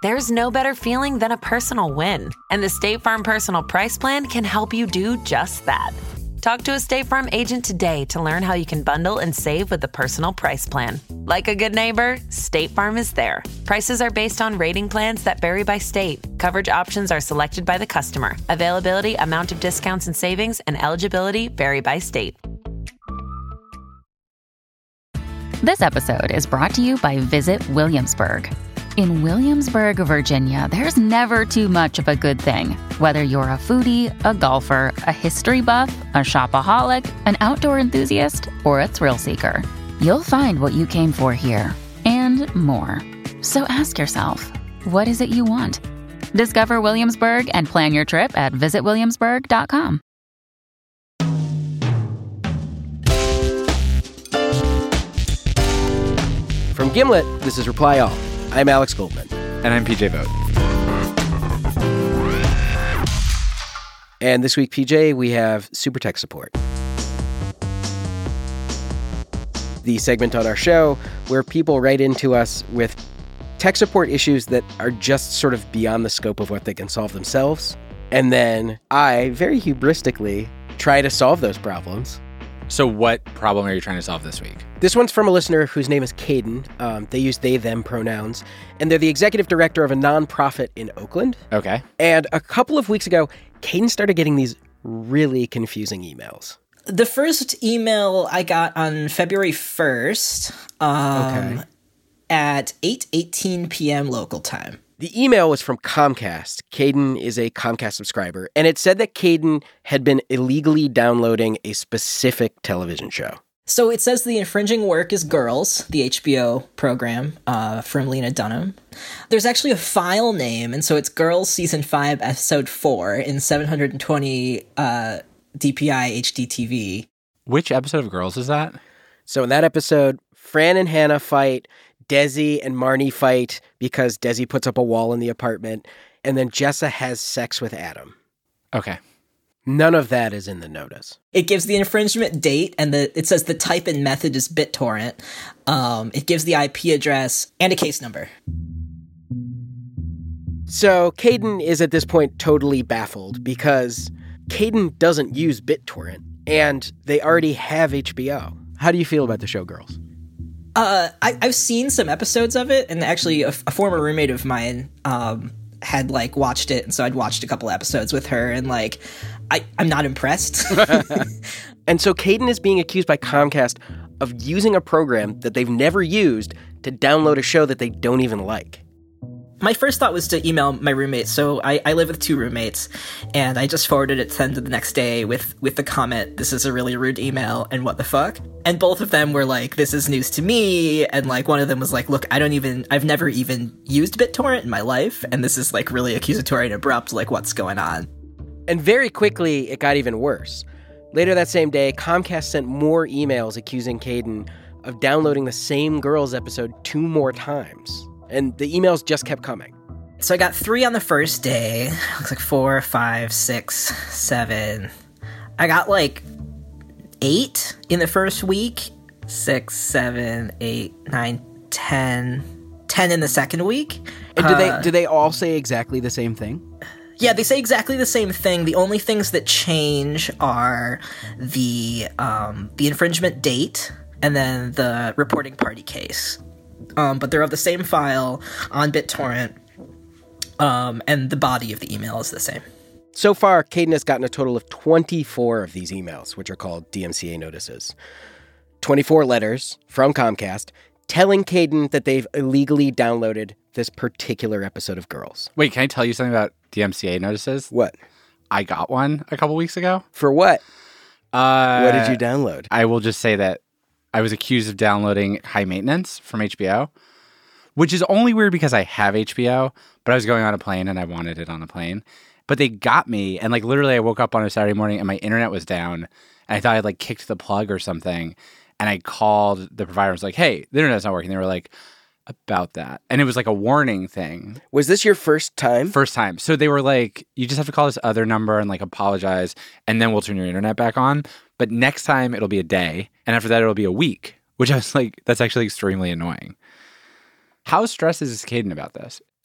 There's no better feeling than a personal win. And the State Farm Personal Price Plan can help you do just that. Talk to a State Farm agent today to learn how you can bundle and save with the Personal Price Plan. Like a good neighbor, State Farm is there. Prices are based on rating plans that vary by state. Coverage options are selected by the customer. Availability, amount of discounts and savings, and eligibility vary by state. This episode is brought to you by Visit Williamsburg. In Williamsburg, Virginia, there's never too much of a good thing. Whether you're a foodie, a golfer, a history buff, a shopaholic, an outdoor enthusiast, or a thrill seeker, you'll find what you came for here and more. So ask yourself, what is it you want? Discover Williamsburg and plan your trip at visitwilliamsburg.com. From Gimlet, this is Reply All. I'm Alex Goldman. And I'm PJ Vogt. And this week, PJ, we have Super Tech Support. The segment on our show where people write into us with tech support issues that are just sort of beyond the scope of what they can solve themselves. And then I, very hubristically, try to solve those problems. So what problem are you trying to solve this week? This one's from a listener whose name is Caden. They use they, them pronouns. And they're the executive director of a nonprofit in Oakland. Okay. And a couple of weeks ago, Caden started getting these really confusing emails. The first email I got on February 1st at 8:18 p.m. local time. The email was from Comcast. Caden is a Comcast subscriber, and it said that Caden had been illegally downloading a specific television show. So it says the infringing work is Girls, the HBO program from Lena Dunham. There's actually a file name, and so it's Girls Season 5, Episode 4 in 720 DPI HDTV. Which episode of Girls is that? So in that episode, Fran and Hannah fight, Desi and Marnie fight because Desi puts up a wall in the apartment, and then Jessa has sex with Adam. Okay. None of that is in the notice. It gives the infringement date, and it says the type and method is BitTorrent. It gives the IP address and a case number. So Caden is at this point totally baffled because Caden doesn't use BitTorrent, and they already have HBO. How do you feel about the show Girls? I've seen some episodes of it, and actually a former roommate of mine had watched it, and so I'd watched a couple episodes with her, and I'm not impressed. And so Caden is being accused by Comcast of using a program that they've never used to download a show that they don't even like. My first thought was to email my roommate. So I live with two roommates, and I just forwarded it to them the next day with the comment, "This is a really rude email, and what the fuck?" And both of them were like, "This is news to me." And one of them was like, "Look, I've never even used BitTorrent in my life, and this is really accusatory and abrupt. What's going on?" And very quickly, it got even worse. Later that same day, Comcast sent more emails accusing Caden of downloading the same Girls episode 2 more times. And the emails just kept coming. So I got 3 on the first day. Looks like 4, 5, 6, 7. I got 8 in the first week. 6, 7, 8, 9, 10. 10 in the second week. And do they all say exactly the same thing? Yeah, they say exactly the same thing. The only things that change are the infringement date and then the reporting party case. But they're of the same file on BitTorrent, and the body of the email is the same. So far, Caden has gotten a total of 24 of these emails, which are called DMCA notices. 24 letters from Comcast telling Caden that they've illegally downloaded this particular episode of Girls. Wait, can I tell you something about DMCA notices? What? I got one a couple weeks ago. For what? What did you download? I will just say that I was accused of downloading High Maintenance from HBO, which is only weird because I have HBO, but I was going on a plane and I wanted it on a plane. But they got me, and literally I woke up on a Saturday morning and my internet was down, and I thought I'd kicked the plug or something, and I called the provider and was like, "Hey, the internet's not working." They were like, "About that." And it was a warning thing. Was this your first time? First time. So they were like, "You just have to call this other number and apologize, and then we'll turn your internet back on. But next time it'll be a day, and after that it'll be a week," which I was like, that's actually extremely annoying. How stressed is Caden about this?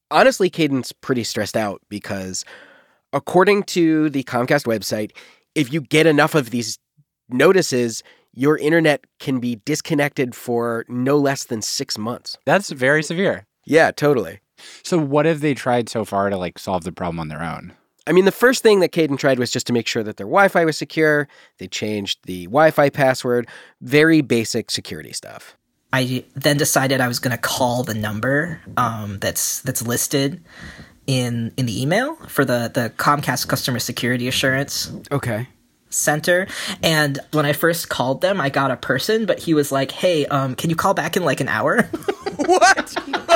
Honestly, Caden's pretty stressed out because according to the Comcast website, if you get enough of these notices, your internet can be disconnected for no less than 6 months. That's very severe. Yeah, totally. So what have they tried so far to like solve the problem on their own? I mean, the first thing that Caden tried was just to make sure that their Wi-Fi was secure. They changed the Wi-Fi password. Very basic security stuff. I then decided I was going to call the number that's listed in the email for the Comcast Customer Security Assurance Okay. Center. And when I first called them, I got a person, but he was like, "Hey, can you call back in like an hour?" What?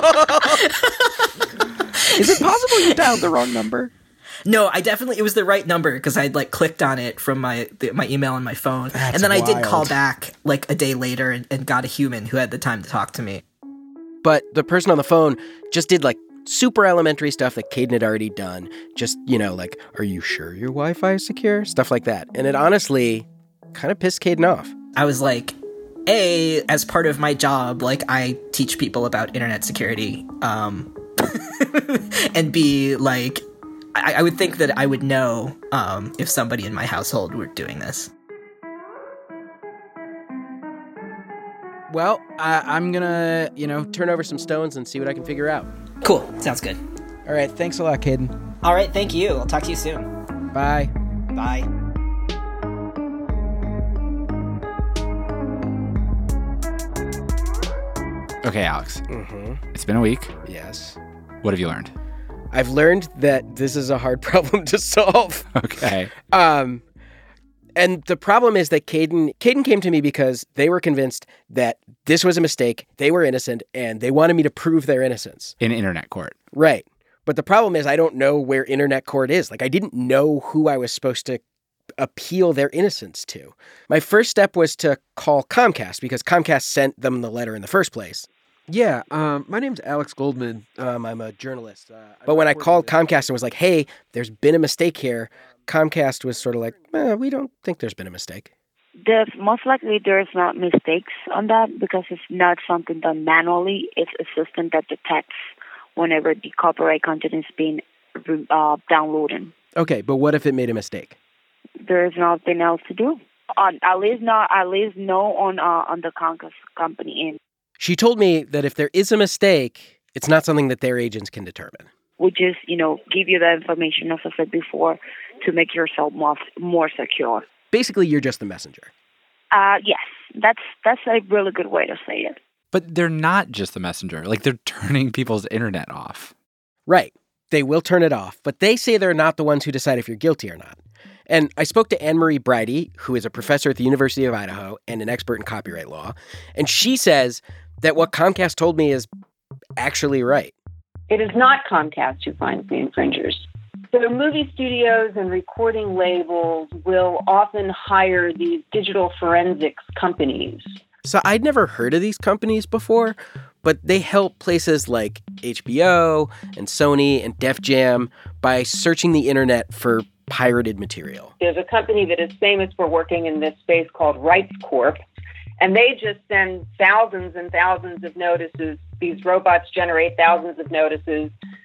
Is it possible you dialed the wrong number? No, it was the right number because I'd like clicked on it from my email on my phone. That's and then I did wild. call back like a day later and got a human who had the time to talk to me. But the person on the phone just did like super elementary stuff that Caden had already done. Just, like, are you sure your Wi-Fi is secure? Stuff like that. And it honestly kind of pissed Caden off. I was like, A, as part of my job, like I teach people about internet security. And B, like, I would think that I would know if somebody in my household were doing this. Well, I'm gonna, turn over some stones and see what I can figure out. Cool. Sounds good. All right. Thanks a lot, Caden. All right. Thank you. I'll talk to you soon. Bye. Bye. Okay, Alex. Mm-hmm. It's been a week. Yes. What have you learned? I've learned that this is a hard problem to solve. Okay. And the problem is that Caden came to me because they were convinced that this was a mistake, they were innocent, and they wanted me to prove their innocence. In internet court. Right. But the problem is I don't know where internet court is. Like, I didn't know who I was supposed to appeal their innocence to. My first step was to call Comcast because Comcast sent them the letter in the first place. Yeah, my name's Alex Goldman. I'm a journalist. But when I called Comcast and was like, hey, there's been a mistake here, Comcast was sort of like, we don't think there's been a mistake. Most likely there's not mistakes on that because it's not something done manually. It's a system that detects whenever the copyright content is being downloaded. Okay, but what if it made a mistake? There's nothing else to do. At least no on the Comcast company end. She told me that if there is a mistake, it's not something that their agents can determine. We just, give you the information, as I said before, to make yourself more secure. Basically, you're just the messenger. Yes, that's a really good way to say it. But they're not just the messenger. Like, they're turning people's internet off. Right. They will turn it off, but they say they're not the ones who decide if you're guilty or not. And I spoke to Anne-Marie Bridey, who is a professor at the University of Idaho and an expert in copyright law, and she says that what Comcast told me is actually right. It is not Comcast who finds the infringers. So movie studios and recording labels will often hire these digital forensics companies. So I'd never heard of these companies before, but they help places like HBO and Sony and Def Jam by searching the internet for pirated material. There's a company that is famous for working in this space called Rights Corp, and they just send thousands and thousands of notices. These robots generate thousands of notices,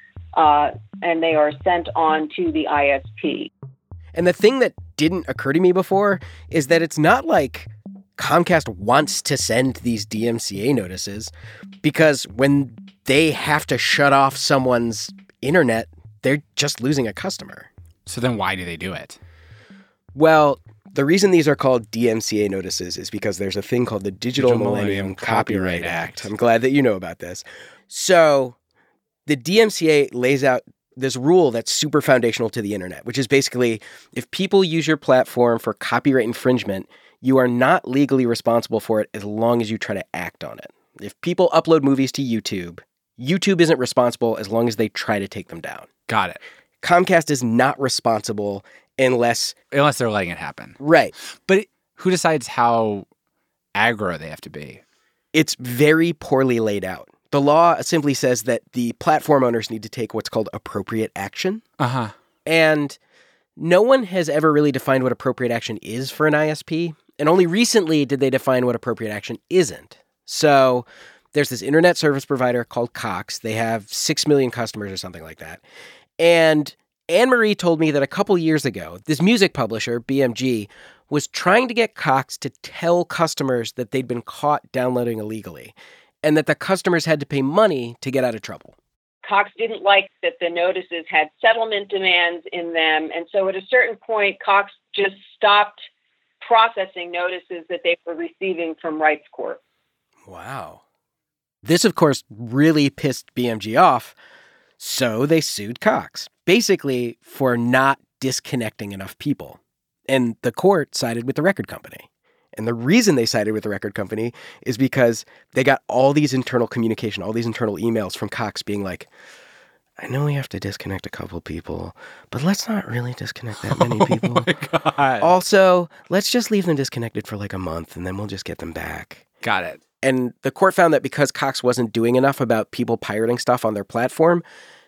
and they are sent on to the ISP. And the thing that didn't occur to me before is that it's not like Comcast wants to send these DMCA notices, because when they have to shut off someone's internet, they're just losing a customer. So then why do they do it? Well, the reason these are called DMCA notices is because there's a thing called the Digital Millennium Copyright Act. I'm glad that you know about this. So the DMCA lays out this rule that's super foundational to the internet, which is basically if people use your platform for copyright infringement, you are not legally responsible for it as long as you try to act on it. If people upload movies to YouTube, YouTube isn't responsible as long as they try to take them down. Got it. Comcast is not responsible unless they're letting it happen. Right. But who decides how aggro they have to be? It's very poorly laid out. The law simply says that the platform owners need to take what's called appropriate action. Uh-huh. And no one has ever really defined what appropriate action is for an ISP. And only recently did they define what appropriate action isn't. So there's this internet service provider called Cox. They have 6 million customers or something like that. And Anne-Marie told me that a couple years ago, this music publisher, BMG, was trying to get Cox to tell customers that they'd been caught downloading illegally and that the customers had to pay money to get out of trouble. Cox didn't like that the notices had settlement demands in them. And so at a certain point, Cox just stopped processing notices that they were receiving from Rights Corp. Wow. This, of course, really pissed BMG off, so they sued Cox, basically for not disconnecting enough people. And the court sided with the record company. And the reason they sided with the record company is because they got all these internal communication, all these internal emails from Cox being like, I know we have to disconnect a couple people, but let's not really disconnect that many people. Oh my God. Also, let's just leave them disconnected for like a month and then we'll just get them back. Got it. And the court found that because Cox wasn't doing enough about people pirating stuff on their platform,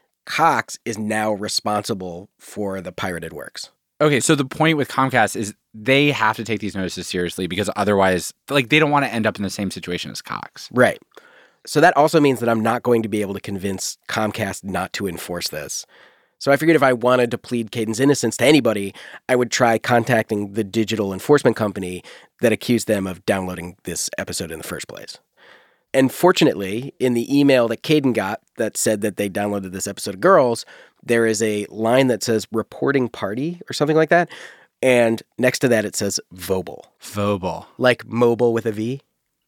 Cox is now responsible for the pirated works. Okay, so the point with Comcast is they have to take these notices seriously because otherwise, like, they don't want to end up in the same situation as Cox. Right. So that also means that I'm not going to be able to convince Comcast not to enforce this. So I figured if I wanted to plead Caden's innocence to anybody, I would try contacting the digital enforcement company that accused them of downloading this episode in the first place. And fortunately, in the email that Caden got that said that they downloaded this episode of Girls, there is a line that says reporting party or something like that. And next to that, it says Vobel. Vobel. Like mobile with a V.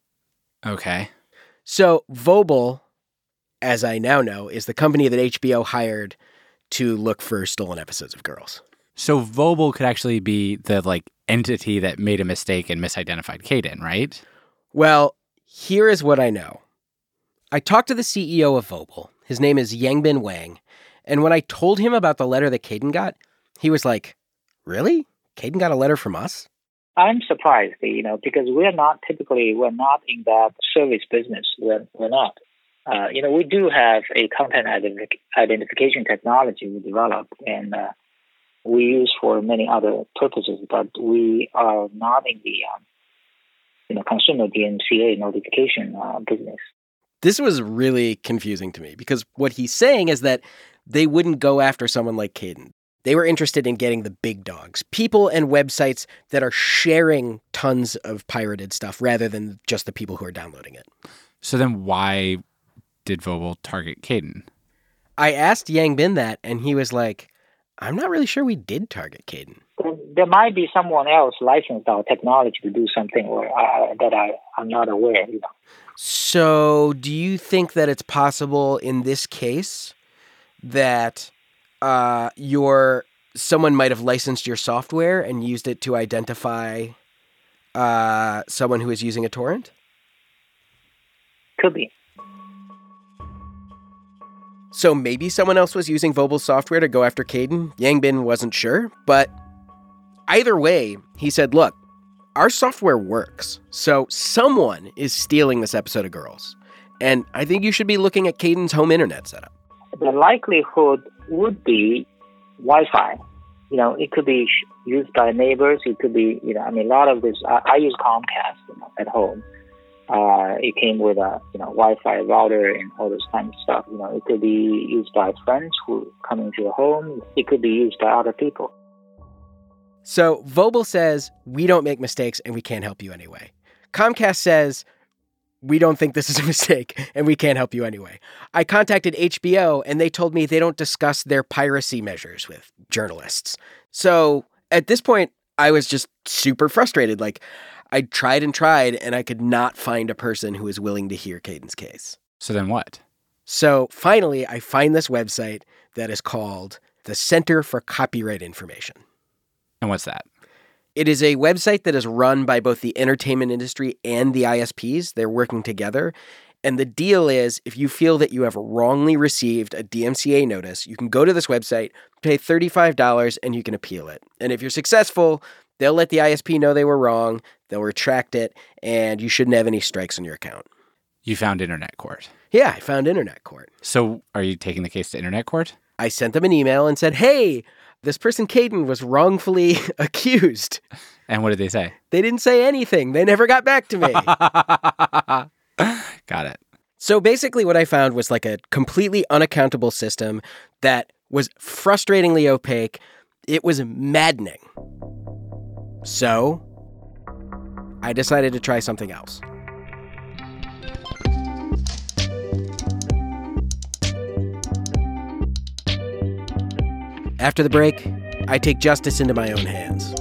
Okay. So Vobel, as I now know, is the company that HBO hired to look for stolen episodes of Girls. So Vobel could actually be the, like, entity that made a mistake and misidentified Caden, right? Well, here is what I know. I talked to the CEO of Vobel. His name is Yangbin Wang. And when I told him about the letter that Caden got, he was like, really? Caden got a letter from us? I'm surprised, because we're not in that service business. We're not. We do have a content identification technology we developed and we use for many other purposes, but we are not in the consumer DMCA notification business. This was really confusing to me because what he's saying is that they wouldn't go after someone like Caden. They were interested in getting the big dogs, people and websites that are sharing tons of pirated stuff rather than just the people who are downloading it. So then why did Vobel target Caden? I asked Yangbin that, and he was like, I'm not really sure we did target Caden. There might be someone else licensed our technology to do something that I'm not aware. So do you think that it's possible in this case that someone might have licensed your software and used it to identify someone who is using a torrent? Could be. So maybe someone else was using Vobel's software to go after Caden. Yangbin wasn't sure, but either way, he said, look, our software works, so someone is stealing this episode of Girls. And I think you should be looking at Caden's home internet setup. The likelihood would be Wi-Fi. It could be used by neighbors. It could be, a lot of this. I use Comcast at home. It came with a Wi-Fi router and all this kind of stuff. It could be used by friends who come into your home. It could be used by other people. So Vobel says, we don't make mistakes and we can't help you anyway. Comcast says, we don't think this is a mistake and we can't help you anyway. I contacted HBO and they told me they don't discuss their piracy measures with journalists. So at this point, I was just super frustrated. Like, I tried and I could not find a person who was willing to hear Caden's case. So then what? So finally, I find this website that is called the Center for Copyright Information. And what's that? It is a website that is run by both the entertainment industry and the ISPs. They're working together. And the deal is, if you feel that you have wrongly received a DMCA notice, you can go to this website, pay $35, and you can appeal it. And if you're successful, they'll let the ISP know they were wrong, they'll retract it, and you shouldn't have any strikes on your account. You found Internet Court. Yeah, I found Internet Court. So are you taking the case to Internet Court? I sent them an email and said, hey, this person Caden was wrongfully accused. And what did they say? They didn't say anything. They never got back to me. Got it. So basically what I found was like a completely unaccountable system that was frustratingly opaque. It was maddening. So I decided to try something else. After the break, I take justice into my own hands.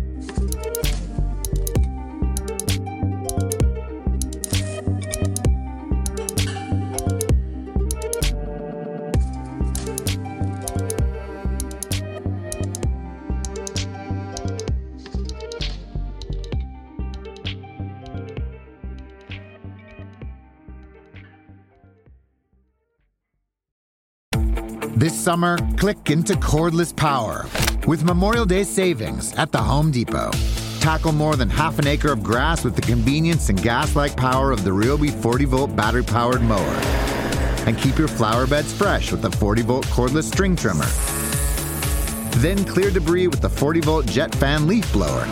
This summer, click into cordless power with Memorial Day savings at the Home Depot. Tackle more than half an acre of grass with the convenience and gas-like power of the Ryobi 40-volt battery-powered mower. And keep your flower beds fresh with the 40-volt cordless string trimmer. Then clear debris with the 40-volt jet fan leaf blower.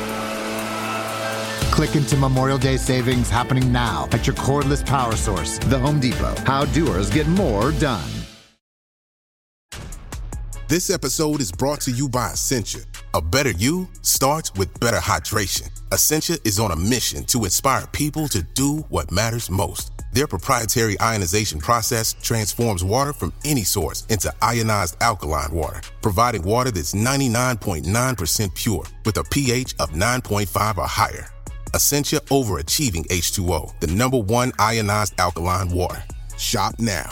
Click into Memorial Day savings happening now at your cordless power source, the Home Depot. How doers get more done. This episode is brought to you by Essentia. A better you starts with better hydration. Essentia is on a mission to inspire people to do what matters most. Their proprietary ionization process transforms water from any source into ionized alkaline water, providing water that's 99.9% pure with a pH of 9.5 or higher. Essentia overachieving H2O, the #1 ionized alkaline water. Shop now.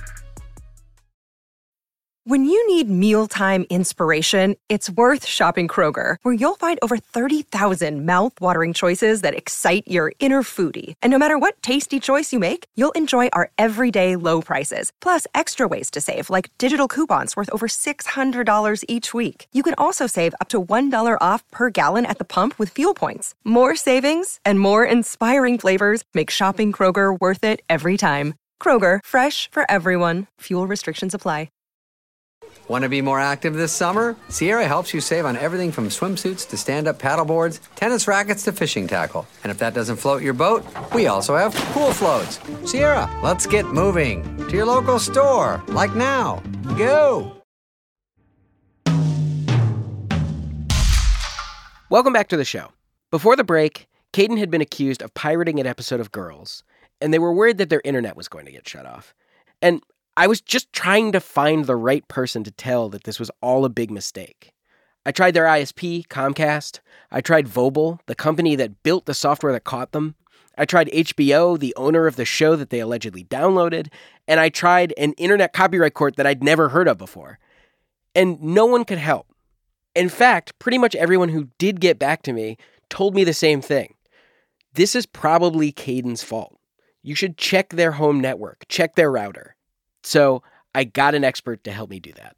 When you need mealtime inspiration, it's worth shopping Kroger, where you'll find over 30,000 mouth-watering choices that excite your inner foodie. And no matter what tasty choice you make, you'll enjoy our everyday low prices, plus extra ways to save, like digital coupons worth over $600 each week. You can also save up to $1 off per gallon at the pump with fuel points. More savings and more inspiring flavors make shopping Kroger worth it every time. Kroger, fresh for everyone. Fuel restrictions apply. Want to be more active this summer? Sierra helps you save on everything from swimsuits to stand-up paddleboards, tennis rackets to fishing tackle. And if that doesn't float your boat, we also have pool floats. Sierra, let's get moving. To your local store, like now. Go! Welcome back to the show. Before the break, Caden had been accused of pirating an episode of Girls, and they were worried that their internet was going to get shut off. And I was just trying to find the right person to tell that this was all a big mistake. I tried their ISP, Comcast. I tried Vobel, the company that built the software that caught them. I tried HBO, the owner of the show that they allegedly downloaded. And I tried an internet copyright court that I'd never heard of before. And no one could help. In fact, pretty much everyone who did get back to me told me the same thing. This is probably Caden's fault. You should check their home network, check their router. So I got an expert to help me do that.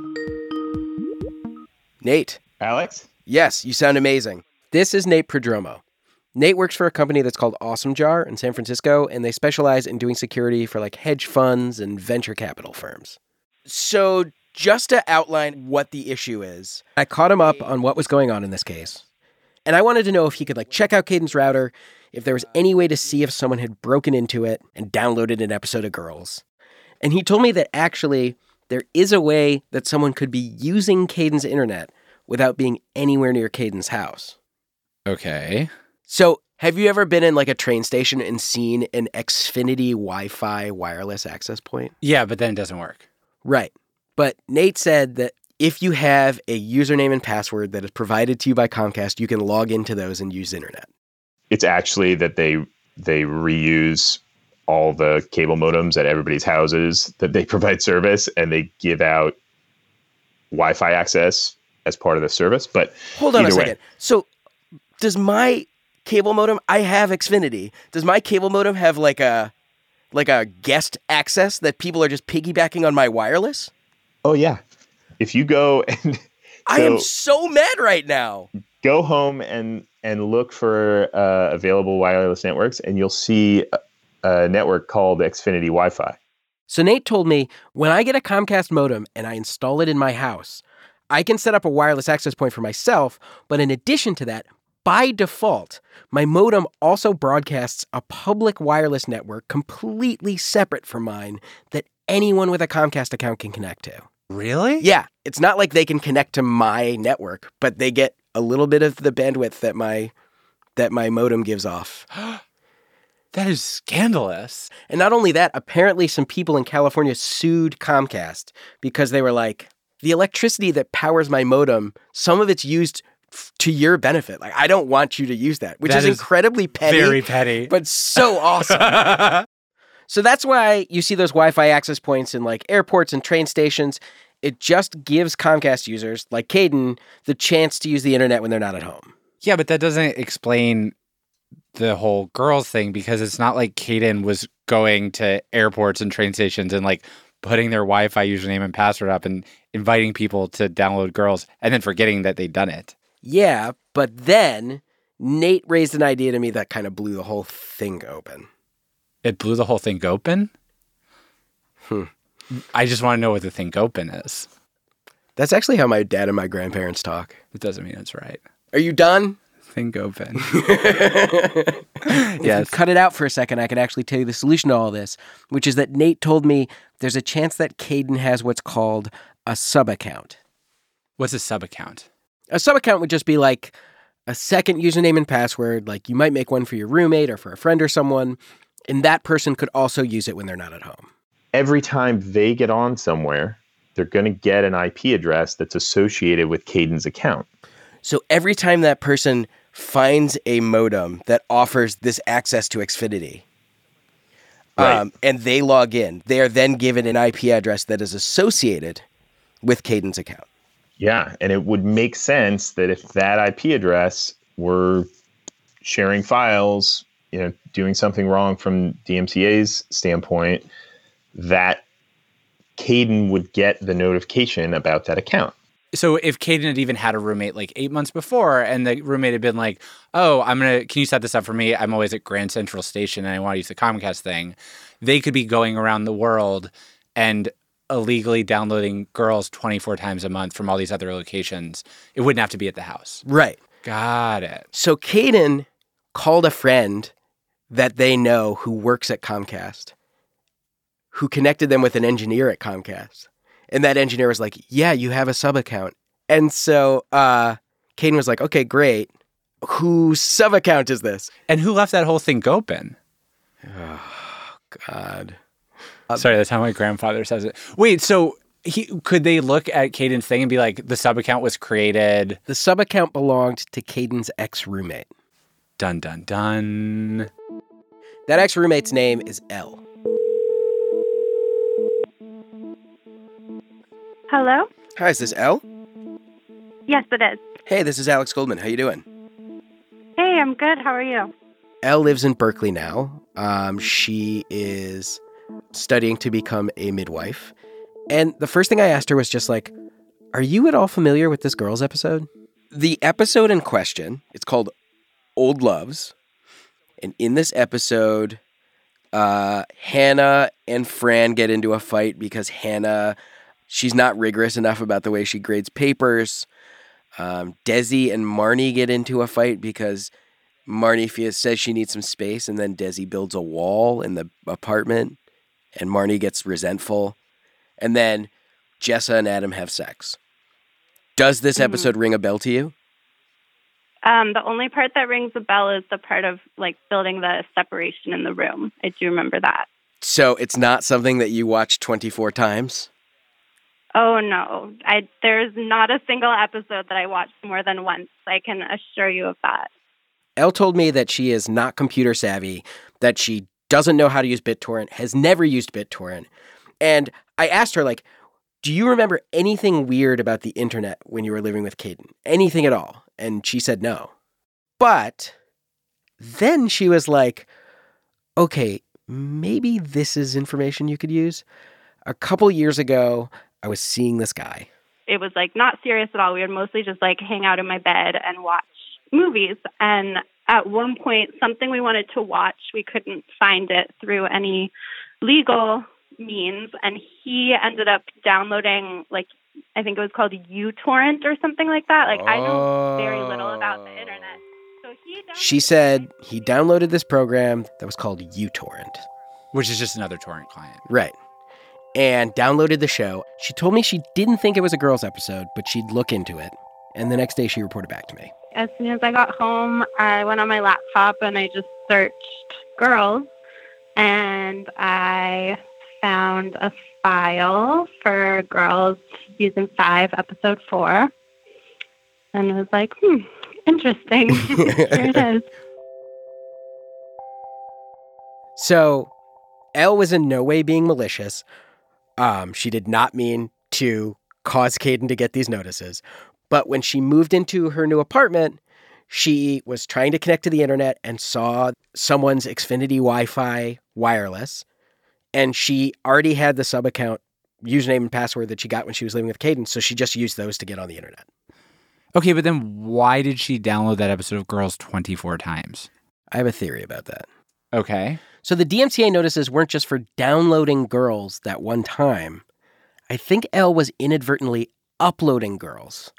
Nate. Alex? Yes, you sound amazing. This is Nate Prodromo. Nate works for a company that's called Awesome Jar in San Francisco, and they specialize in doing security for like hedge funds and venture capital firms. So just to outline what the issue is, I caught him up on what was going on in this case. And I wanted to know if he could like check out Caden's router, if there was any way to see if someone had broken into it and downloaded an episode of Girls. And he told me that actually there is a way that someone could be using Caden's internet without being anywhere near Caden's house. Okay. So have you ever been in like a train station and seen an Xfinity Wi-Fi wireless access point? Yeah, but then it doesn't work. Right. But Nate said that if you have a username and password that is provided to you by Comcast, you can log into those and use internet. It's actually that they reuse all the cable modems at everybody's houses that they provide service, and they give out Wi-Fi access as part of the service. But hold on a second. So does my cable modem, I have Xfinity, does my cable modem have like a guest access that people are just piggybacking on my wireless? Oh yeah. If you go and I am so mad right now. Go home and look for available wireless networks, and you'll see a network called Xfinity Wi-Fi. So Nate told me when I get a Comcast modem and I install it in my house, I can set up a wireless access point for myself, but in addition to that, by default, my modem also broadcasts a public wireless network completely separate from mine that anyone with a Comcast account can connect to. Really? Yeah. It's not like they can connect to my network, but they get a little bit of the bandwidth that my modem gives off. That is scandalous. And not only that, apparently some people in California sued Comcast because they were like, the electricity that powers my modem, some of it's used to your benefit. Like, I don't want you to use that, which is incredibly petty. Very petty. But so awesome. So that's why you see those Wi-Fi access points in like airports and train stations. It just gives Comcast users like Caden the chance to use the internet when they're not at home. Yeah, but that doesn't explain the whole girls thing, because it's not like Caden was going to airports and train stations and like putting their Wi-Fi username and password up and inviting people to download girls and then forgetting that they'd done it. Yeah, but then Nate raised an idea to me that kind of blew the whole thing open. It blew the whole thing open? I just want to know what the thing open is. That's actually how my dad and my grandparents talk. It doesn't mean it's right. Are you done? Think open. If you cut it out for a second, I could actually tell you the solution to all this, which is that Nate told me there's a chance that Caden has what's called a sub-account. What's a sub-account? A sub-account would just be like a second username and password, like you might make one for your roommate or for a friend or someone, and that person could also use it when they're not at home. Every time they get on somewhere, they're going to get an IP address that's associated with Caden's account. So every time that person finds a modem that offers this access to Xfinity, Right. And they log in, they are then given an IP address that is associated with Caden's account. Yeah, and it would make sense that if that IP address were sharing files, doing something wrong from DMCA's standpoint, that Caden would get the notification about that account. So if Caden had even had a roommate like 8 months before and the roommate had been like, oh, can you set this up for me? I'm always at Grand Central Station and I want to use the Comcast thing. They could be going around the world and illegally downloading girls 24 times a month from all these other locations. It wouldn't have to be at the house. Right. Got it. So Caden called a friend that they know who works at Comcast, who connected them with an engineer at Comcast. And that engineer was like, yeah, you have a sub-account. And so Caden was like, okay, great. Whose sub-account is this? And who left that whole thing open? Oh, God. Sorry, that's how my grandfather says it. Wait, so could they look at Caden's thing and be like, the sub-account was created? The sub-account belonged to Caden's ex-roommate. Dun, dun, dun. That ex-roommate's name is Elle. Hello? Hi, is this Elle? Yes, it is. Hey, this is Alex Goldman. How you doing? Hey, I'm good. How are you? Elle lives in Berkeley now. She is studying to become a midwife. And the first thing I asked her was just like, are you at all familiar with this Girls episode? The episode in question, it's called Old Loves. And in this episode, Hannah and Fran get into a fight because Hannah, she's not rigorous enough about the way she grades papers. Desi and Marnie get into a fight because Marnie says she needs some space, and then Desi builds a wall in the apartment, and Marnie gets resentful. And then Jessa and Adam have sex. Does this episode ring a bell to you? The only part that rings a bell is the part of like building the separation in the room. I do remember that. So it's not something that you watch 24 times? Oh, no. There's not a single episode that I watched more than once. I can assure you of that. Elle told me that she is not computer savvy, that she doesn't know how to use BitTorrent, has never used BitTorrent. And I asked her, like, do you remember anything weird about the internet when you were living with Caden? Anything at all? And she said no. But then she was like, okay, maybe this is information you could use. A couple years ago, I was seeing this guy. It was like not serious at all. We would mostly just like hang out in my bed and watch movies. And at one point, something we wanted to watch, we couldn't find it through any legal means. And he ended up downloading, like, I think it was called uTorrent or something like that. Like, I know very little about the internet. She said he downloaded this program that was called uTorrent. Which is just another torrent client. Right. And downloaded the show. She told me she didn't think it was a girls episode, but she'd look into it. And the next day she reported back to me. As soon as I got home, I went on my laptop and I just searched girls. And I found a file for girls season 5, episode 4. And I was like, interesting. Here it is. So, Elle was in no way being malicious. She did not mean to cause Caden to get these notices. But when she moved into her new apartment, she was trying to connect to the internet and saw someone's Xfinity Wi-Fi wireless. And she already had the sub-account username and password that she got when she was living with Caden, so she just used those to get on the internet. Okay, but then why did she download that episode of Girls 24 times? I have a theory about that. Okay. So the DMCA notices weren't just for downloading girls that one time. I think Elle was inadvertently uploading girls.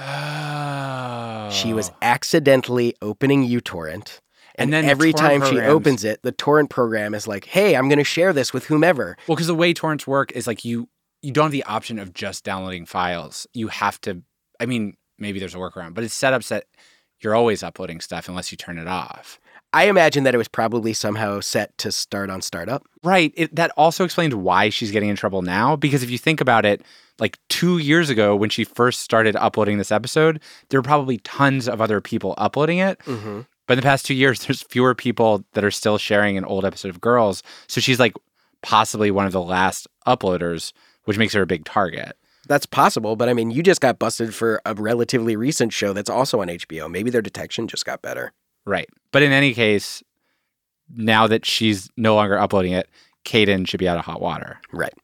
Oh. She was accidentally opening uTorrent. And then every time she opens it, the torrent program is like, hey, I'm going to share this with whomever. Well, because the way torrents work is like you don't have the option of just downloading files. You have to, I mean, maybe there's a workaround, but it's set up so that you're always uploading stuff unless you turn it off. I imagine that it was probably somehow set to start on startup. Right. That also explains why she's getting in trouble now. Because if you think about it, like 2 years ago when she first started uploading this episode, there were probably tons of other people uploading it. Mm-hmm. But in the past 2 years, there's fewer people that are still sharing an old episode of Girls. So she's like possibly one of the last uploaders, which makes her a big target. That's possible, but I mean, you just got busted for a relatively recent show that's also on HBO. Maybe their detection just got better. Right. But in any case, now that she's no longer uploading it, Caden should be out of hot water. Right.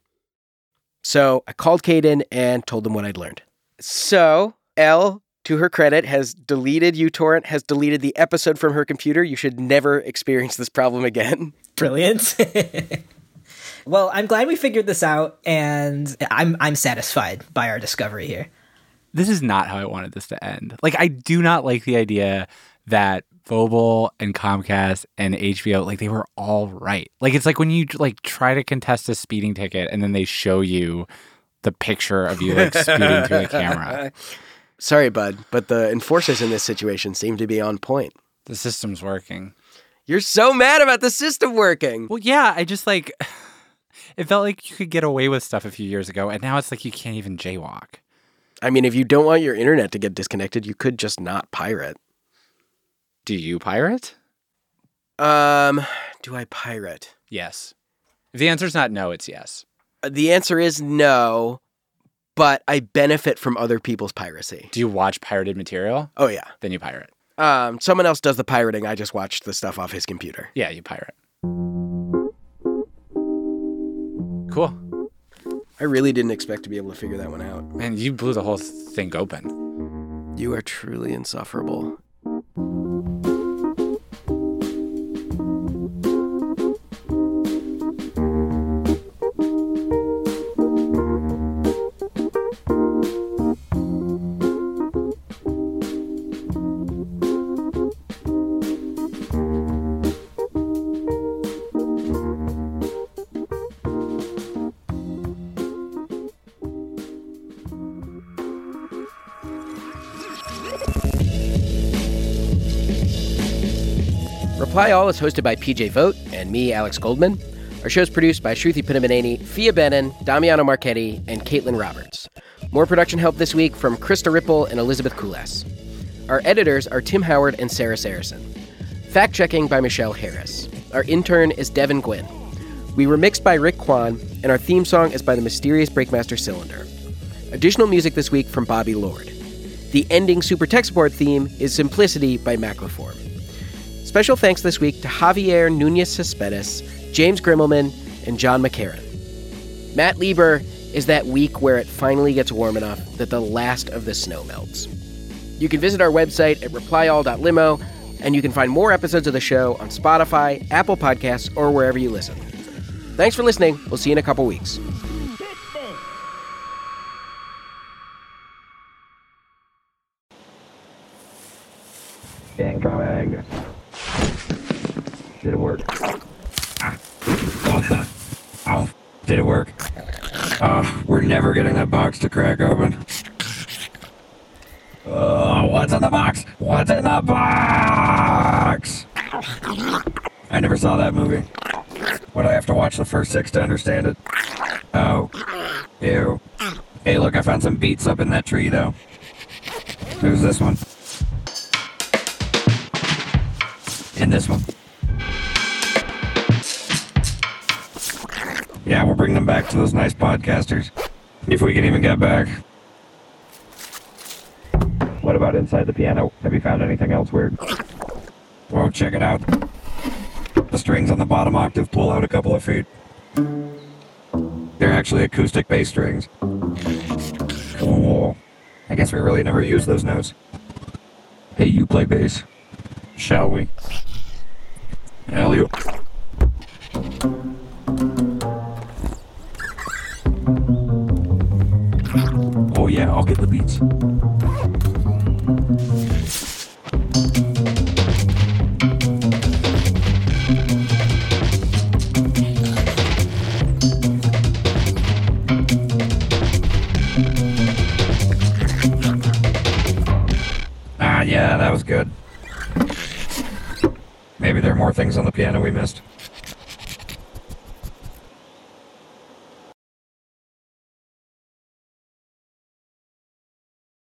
So I called Caden and told him what I'd learned. So Elle, to her credit, has deleted uTorrent, has deleted the episode from her computer. You should never experience this problem again. Brilliant. Well, I'm glad we figured this out, and I'm satisfied by our discovery here. This is not how I wanted this to end. Like, I do not like the idea that Vobel and Comcast and HBO, like, they were all right. Like, it's like when you, like, try to contest a speeding ticket and then they show you the picture of you, like, speeding through the camera. Sorry, bud, but the enforcers in this situation seem to be on point. The system's working. You're so mad about the system working. Well, yeah, I just, like, it felt like you could get away with stuff a few years ago, and now it's like you can't even jaywalk. I mean, if you don't want your internet to get disconnected, you could just not pirate. Do you pirate? Do I pirate? Yes. If the answer's not no, it's yes. The answer is no, but I benefit from other people's piracy. Do you watch pirated material? Oh, yeah. Then you pirate. Someone else does the pirating. I just watch the stuff off his computer. Yeah, you pirate. Cool. I really didn't expect to be able to figure that one out. Man, you blew the whole thing open. You are truly insufferable. Reply All is hosted by PJ Vogt and me, Alex Goldman. Our show is produced by Shruti Pinamaneni, Fia Benin, Damiano Marchetti, and Caitlin Roberts. More production help this week from Krista Ripple and Elizabeth Kulas. Our editors are Tim Howard and Sarah Saracen. Fact-checking by Michelle Harris. Our intern is Devin Gwynn. We were mixed by Rick Kwan, and our theme song is by the mysterious Breakmaster Cylinder. Additional music this week from Bobby Lord. The ending Super Tech Support theme is Simplicity by Macroform. Special thanks this week to Javier Nunez Cespedes, James Grimmelman, and John McCarran. Matt Lieber is that week where it finally gets warm enough that the last of the snow melts. You can visit our website at replyall.limo, and you can find more episodes of the show on Spotify, Apple Podcasts, or wherever you listen. Thanks for listening. We'll see you in a couple weeks. Incoming. Did it work? Oh, did it work? We're never getting that box to crack open. What's in the box? What's in the box? I never saw that movie. Would I have to watch the first 6 to understand it? Oh. Ew. Hey, look, I found some beets up in that tree, though. Who's this one? And this one. Yeah, we'll bring them back to those nice podcasters. If we can even get back. What about inside the piano? Have you found anything else weird? Well, check it out. The strings on the bottom octave pull out a couple of feet. They're actually acoustic bass strings. Oh, I guess we really never use those notes. Hey, you play bass. Shall we? Elliot. Oh yeah, I'll get the beats. Yeah, that was good. Maybe there are more things on the piano we missed.